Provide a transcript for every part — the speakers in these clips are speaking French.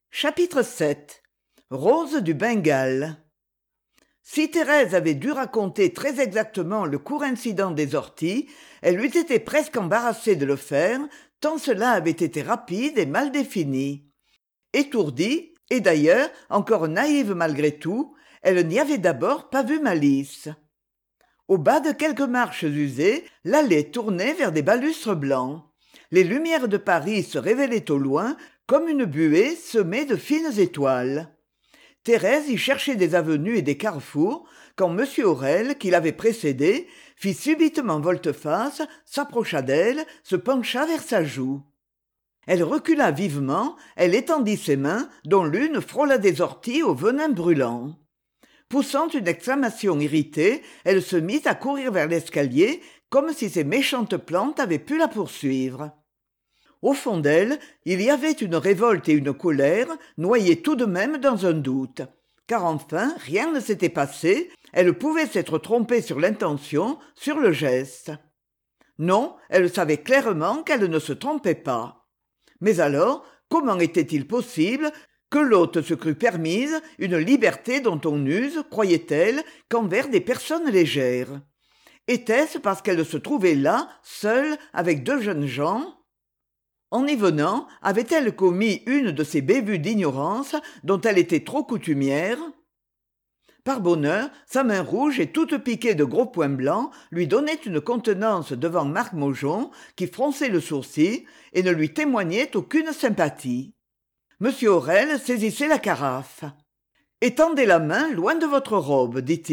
Chapitre 7. Rose du Bengale. Si Thérèse avait dû raconter très exactement le court incident des orties, elle eût été presque embarrassée de le faire, tant cela avait été rapide et mal défini. Étourdie, et d'ailleurs encore naïve malgré tout, elle n'y avait d'abord pas vu malice. Au bas de quelques marches usées, l'allée tournait vers des balustres blancs. Les lumières de Paris se révélaient au loin comme une buée semée de fines étoiles. Thérèse y cherchait des avenues et des carrefours quand M. Aurel, qui l'avait précédée, fit subitement volte-face, s'approcha d'elle, se pencha vers sa joue. Elle recula vivement, elle étendit ses mains, dont l'une frôla des orties au venin brûlant. Poussant une exclamation irritée, elle se mit à courir vers l'escalier, comme si ces méchantes plantes avaient pu la poursuivre. Au fond d'elle, il y avait une révolte et une colère, noyées tout de même dans un doute. Car enfin, rien ne s'était passé, elle pouvait s'être trompée sur l'intention, sur le geste. Non, elle savait clairement qu'elle ne se trompait pas. Mais alors, comment était-il possible que l'hôte se crût permise une liberté dont on n'use, croyait-elle, qu'envers des personnes légères? Était-ce parce qu'elle se trouvait là, seule, avec deux jeunes gens? En y venant, avait-elle commis une de ces bévues d'ignorance dont elle était trop coutumière? Par bonheur, sa main rouge et toute piquée de gros points blancs lui donnait une contenance devant Marc Maujon, qui fronçait le sourcil et ne lui témoignait aucune sympathie. M. Aurel saisissait la carafe. « Étendez la main loin de votre robe, dit-il. »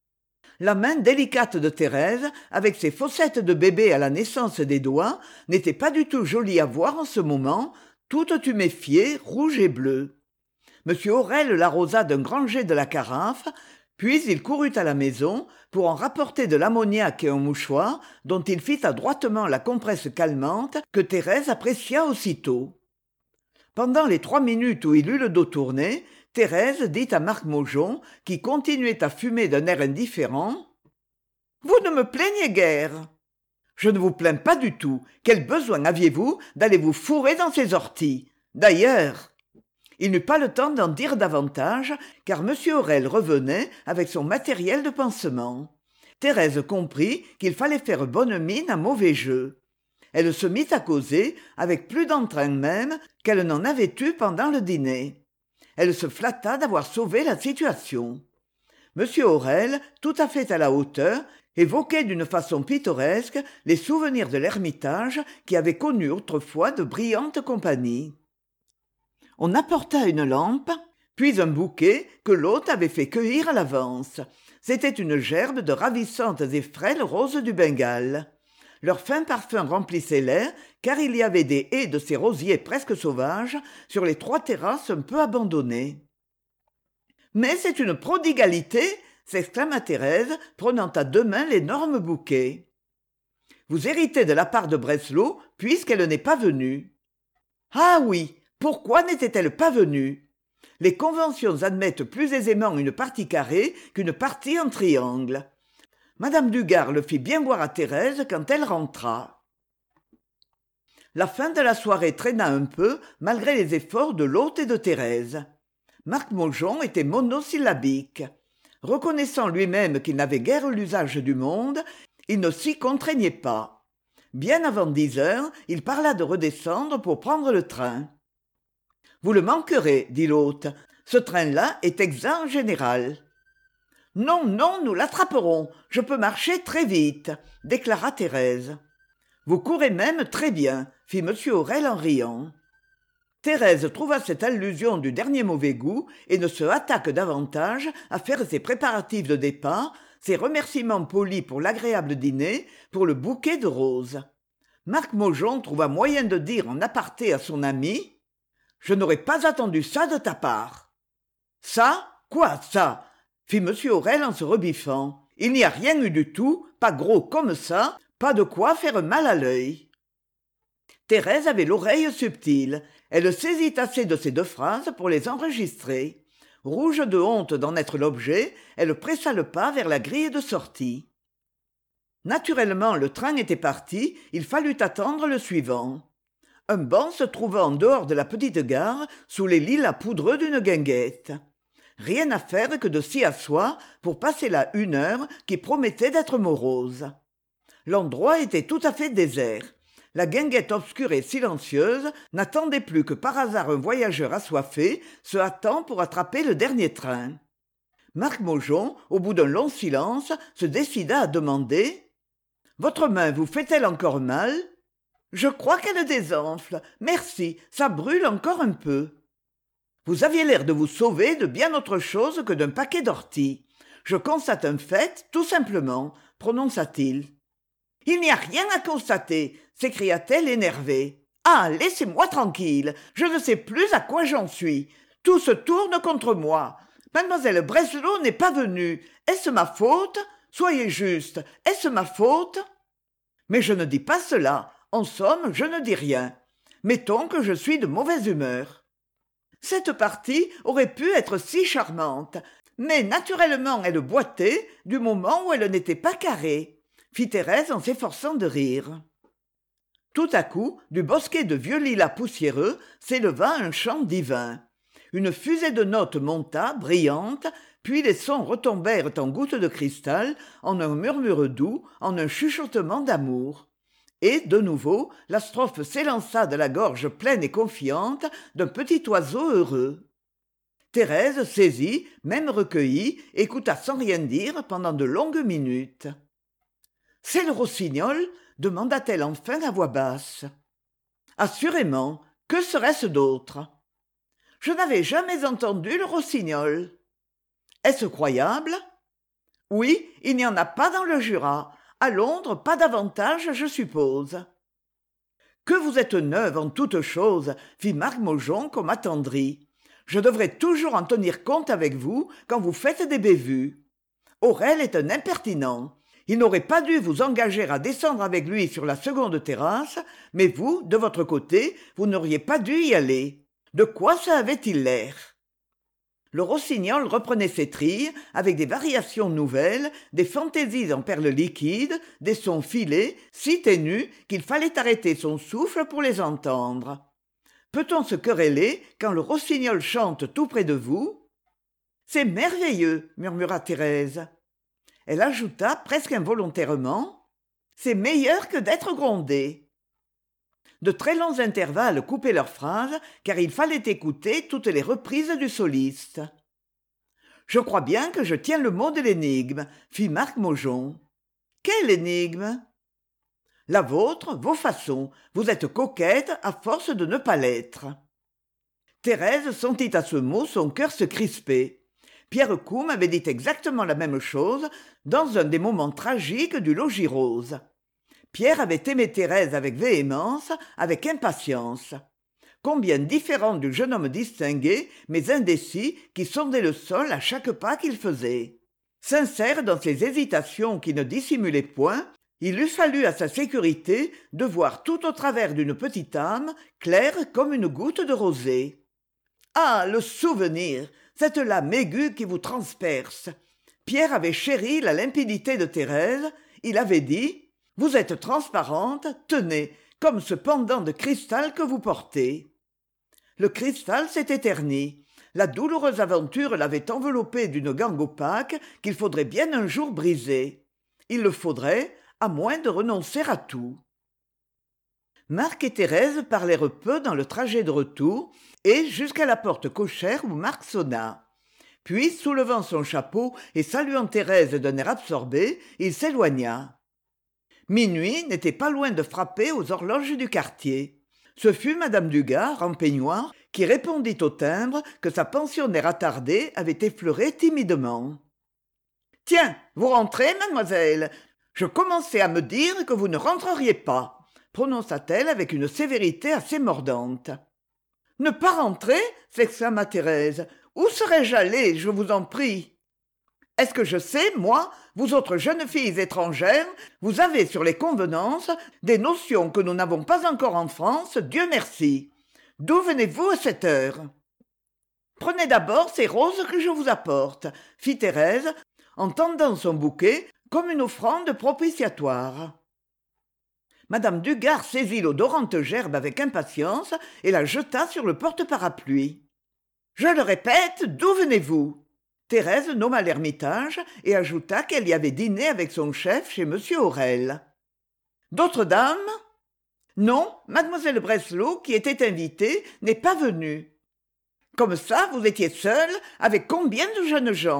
La main délicate de Thérèse, avec ses fossettes de bébé à la naissance des doigts, n'était pas du tout jolie à voir en ce moment, toute tuméfiée, rouge et bleue. M. Aurel l'arrosa d'un grand jet de la carafe, puis il courut à la maison pour en rapporter de l'ammoniaque et un mouchoir dont il fit adroitement la compresse calmante que Thérèse apprécia aussitôt. Pendant les 3 minutes où il eut le dos tourné, Thérèse dit à Marc Maujon, qui continuait à fumer d'un air indifférent: « Vous ne me plaignez guère. »« Je ne vous plains pas du tout. Quel besoin aviez-vous d'aller vous fourrer dans ces orties? D'ailleurs... » Il n'eut pas le temps d'en dire davantage, car M. Aurel revenait avec son matériel de pansement. Thérèse comprit qu'il fallait faire bonne mine à mauvais jeu. Elle se mit à causer, avec plus d'entrain même qu'elle n'en avait eu pendant le dîner. Elle se flatta d'avoir sauvé la situation. M. Aurel, tout à fait à la hauteur, évoquait d'une façon pittoresque les souvenirs de l'Ermitage qui avait connu autrefois de brillantes compagnies. On apporta une lampe, puis un bouquet que l'hôte avait fait cueillir à l'avance. C'était une gerbe de ravissantes et frêles roses du Bengale. Leur fin parfum remplissait l'air, car il y avait des haies de ces rosiers presque sauvages sur les 3 terrasses un peu abandonnées. « Mais c'est une prodigalité !» s'exclama Thérèse, prenant à 2 mains l'énorme bouquet. « Vous héritez de la part de Breslau, puisqu'elle n'est pas venue. »« Ah oui, pourquoi n'était-elle pas venue ? Les conventions admettent plus aisément une partie carrée qu'une partie en triangle. » Madame Dugard le fit bien voir à Thérèse quand elle rentra. La fin de la soirée traîna un peu, malgré les efforts de l'hôte et de Thérèse. Marc Maujon était monosyllabique. Reconnaissant lui-même qu'il n'avait guère l'usage du monde, il ne s'y contraignait pas. Bien avant 10 heures, il parla de redescendre pour prendre le train. « Vous le manquerez, dit l'hôte. Ce train-là est exempt en général. » « Non, non, nous l'attraperons. Je peux marcher très vite, » déclara Thérèse. « Vous courez même très bien, » fit M. Aurel en riant. Thérèse trouva cette allusion du dernier mauvais goût et ne se hâta que davantage à faire ses préparatifs de départ, ses remerciements polis pour l'agréable dîner, pour le bouquet de roses. Marc Maujon trouva moyen de dire en aparté à son ami: « Je n'aurais pas attendu ça de ta part. »« Ça? Quoi, ça ?» fit M. Aurel en se rebiffant. « Il n'y a rien eu du tout, pas gros comme ça, pas de quoi faire mal à l'œil. » Thérèse avait l'oreille subtile. Elle saisit assez de ces 2 phrases pour les enregistrer. Rouge de honte d'en être l'objet, elle pressa le pas vers la grille de sortie. Naturellement, le train était parti, il fallut attendre le suivant. Un banc se trouvait en dehors de la petite gare, sous les lilas poudreux d'une guinguette. Rien à faire que de s'y asseoir pour passer là une heure qui promettait d'être morose. L'endroit était tout à fait désert. La guinguette obscure et silencieuse n'attendait plus que par hasard un voyageur assoiffé se hâtant pour attraper le dernier train. Marc Maujon, au bout d'un long silence, se décida à demander « Votre main vous fait-elle encore mal ?»« Je crois qu'elle désenfle. Merci, ça brûle encore un peu. » « Vous aviez l'air de vous sauver de bien autre chose que d'un paquet d'orties. Je constate un fait, tout simplement, prononça-t-il. « Il n'y a rien à constater, s'écria-t-elle énervée. Ah, laissez-moi tranquille, je ne sais plus à quoi j'en suis. Tout se tourne contre moi. Mademoiselle Breslau n'est pas venue. Est-ce ma faute? Soyez juste, est-ce ma faute? Mais je ne dis pas cela. En somme, je ne dis rien. Mettons que je suis de mauvaise humeur. Cette partie aurait pu être si charmante, mais naturellement elle boitait du moment où elle n'était pas carrée, fit Thérèse en s'efforçant de rire. Tout à coup, du bosquet de vieux lilas poussiéreux s'éleva un chant divin. Une fusée de notes monta, brillante, puis les sons retombèrent en gouttes de cristal, en un murmure doux, en un chuchotement d'amour. Et, de nouveau, la strophe s'élança de la gorge pleine et confiante d'un petit oiseau heureux. Thérèse, saisie, même recueillie, écouta sans rien dire pendant de longues minutes. « C'est le rossignol ?» demanda-t-elle enfin à voix basse. « Assurément, que serait-ce d'autre ?»« Je n'avais jamais entendu le rossignol. »« Est-ce croyable ?»« Oui, il n'y en a pas dans le Jura. À Londres, pas davantage, je suppose. »« Que vous êtes neuve en toutes choses, fit Marc Maujon comme attendri. Je devrais toujours en tenir compte avec vous quand vous faites des bévues. Aurel est un impertinent. Il n'aurait pas dû vous engager à descendre avec lui sur la seconde terrasse, mais vous, de votre côté, vous n'auriez pas dû y aller. De quoi ça avait-il l'air ? Le rossignol reprenait ses trilles, avec des variations nouvelles, des fantaisies en perles liquides, des sons filés, si ténus qu'il fallait arrêter son souffle pour les entendre. Peut-on se quereller quand le rossignol chante tout près de vous ? C'est merveilleux, murmura Thérèse. Elle ajouta presque involontairement, c'est meilleur que d'être grondé. De très longs intervalles coupaient leurs phrases, car il fallait écouter toutes les reprises du soliste. « Je crois bien que je tiens le mot de l'énigme, » fit Marc Maujon. « Quelle énigme ?»« La vôtre, vos façons. Vous êtes coquette à force de ne pas l'être. » Thérèse sentit à ce mot son cœur se crisper. Pierre Coum avait dit exactement la même chose dans un des moments tragiques du Logis Rose. Pierre avait aimé Thérèse avec véhémence, avec impatience. Combien différent du jeune homme distingué, mais indécis, qui sondait le sol à chaque pas qu'il faisait. Sincère dans ses hésitations qui ne dissimulaient point, il eût fallu à sa sécurité de voir tout au travers d'une petite âme, claire comme une goutte de rosée. Ah, le souvenir, cette lame aiguë qui vous transperce. Pierre avait chéri la limpidité de Thérèse, il avait dit « Vous êtes transparente, tenez, comme ce pendant de cristal que vous portez. » Le cristal s'était terni. La douloureuse aventure l'avait enveloppé d'une gangue opaque qu'il faudrait bien un jour briser. Il le faudrait, à moins de renoncer à tout. Marc et Thérèse parlèrent peu dans le trajet de retour et jusqu'à la porte cochère où Marc sonna. Puis, soulevant son chapeau et saluant Thérèse d'un air absorbé, il s'éloigna. Minuit n'était pas loin de frapper aux horloges du quartier. Ce fut madame Dugard, en peignoir, qui répondit au timbre que sa pensionnaire attardée avait effleuré timidement. « Tiens, vous rentrez, mademoiselle ? Je commençais à me dire que vous ne rentreriez pas, » prononça-t-elle avec une sévérité assez mordante. « Ne pas rentrer » s'exclama Thérèse. « Où serais-je allée, je vous en prie ? Est-ce que je sais, moi, vous autres jeunes filles étrangères, vous avez sur les convenances des notions que nous n'avons pas encore en France, Dieu merci. D'où venez-vous à cette heure ? Prenez d'abord ces roses que je vous apporte, fit Thérèse, en tendant son bouquet comme une offrande propitiatoire. Madame Dugard saisit l'odorante gerbe avec impatience et la jeta sur le porte-parapluie. « Je le répète, d'où venez-vous » Thérèse nomma l'Ermitage et ajouta qu'elle y avait dîné avec son chef chez M. Aurel. « D'autres dames ?»« Non, mademoiselle Breslau, qui était invitée, n'est pas venue. »« Comme ça, vous étiez seule, avec combien de jeunes gens ?»«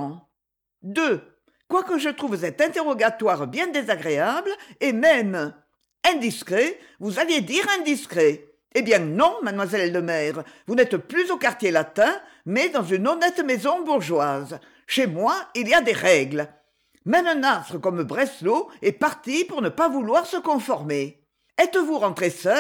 2. Quoique je trouve cet interrogatoire bien désagréable, et même indiscret, vous alliez dire indiscret. Eh bien non, mademoiselle le maire, vous n'êtes plus au quartier latin, mais dans une honnête maison bourgeoise. Chez moi, il y a des règles. Même un astre comme Breslau est parti pour ne pas vouloir se conformer. Êtes-vous rentrée seule ?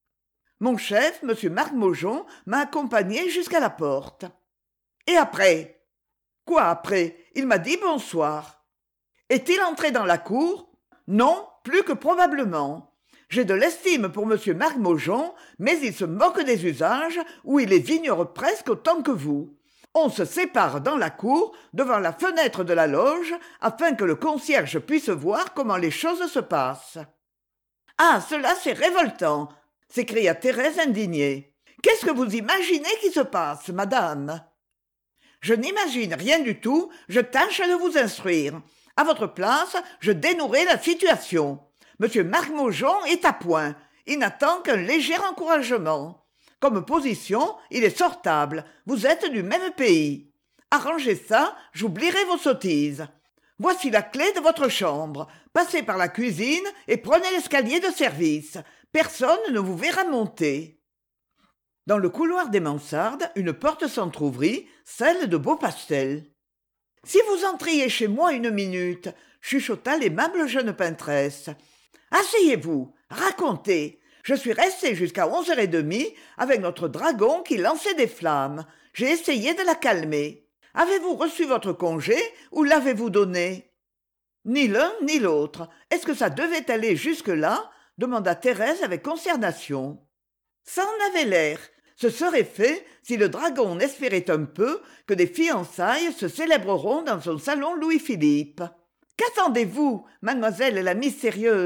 Mon chef, M. Marc Maugeon, m'a accompagnée jusqu'à la porte. Et après ? Quoi après ? Il m'a dit bonsoir. Est-il entré dans la cour ? Non, plus que probablement. J'ai de l'estime pour M. Marc Maugeon, mais il se moque des usages où il les ignore presque autant que vous. On se sépare dans la cour, devant la fenêtre de la loge, afin que le concierge puisse voir comment les choses se passent. « Ah, cela c'est révoltant !» s'écria Thérèse indignée. « Qu'est-ce que vous imaginez qui se passe, madame ?» Je n'imagine rien du tout, je tâche de vous instruire. À votre place, je dénouerai la situation. Monsieur Marc Maugeon est à point. Il n'attend qu'un léger encouragement. Comme position, il est sortable. Vous êtes du même pays. Arrangez ça, j'oublierai vos sottises. Voici la clé de votre chambre. Passez par la cuisine et prenez l'escalier de service. Personne ne vous verra monter. Dans le couloir des mansardes, une porte s'entr'ouvrit, celle de Beaupastel. « Si vous entriez chez moi une minute, » chuchota l'aimable jeune peintresse. « Asseyez-vous, racontez. Je suis restée jusqu'à 11h30 avec notre dragon qui lançait des flammes. J'ai essayé de la calmer. Avez-vous reçu votre congé ou l'avez-vous donné ?»« Ni l'un ni l'autre. Est-ce que ça devait aller jusque-là ?» demanda Thérèse avec consternation. Ça en avait l'air. Ce serait fait si le dragon n'espérait un peu que des fiançailles se célébreront dans son salon Louis-Philippe. « Qu'attendez-vous, mademoiselle la mystérieuse ?»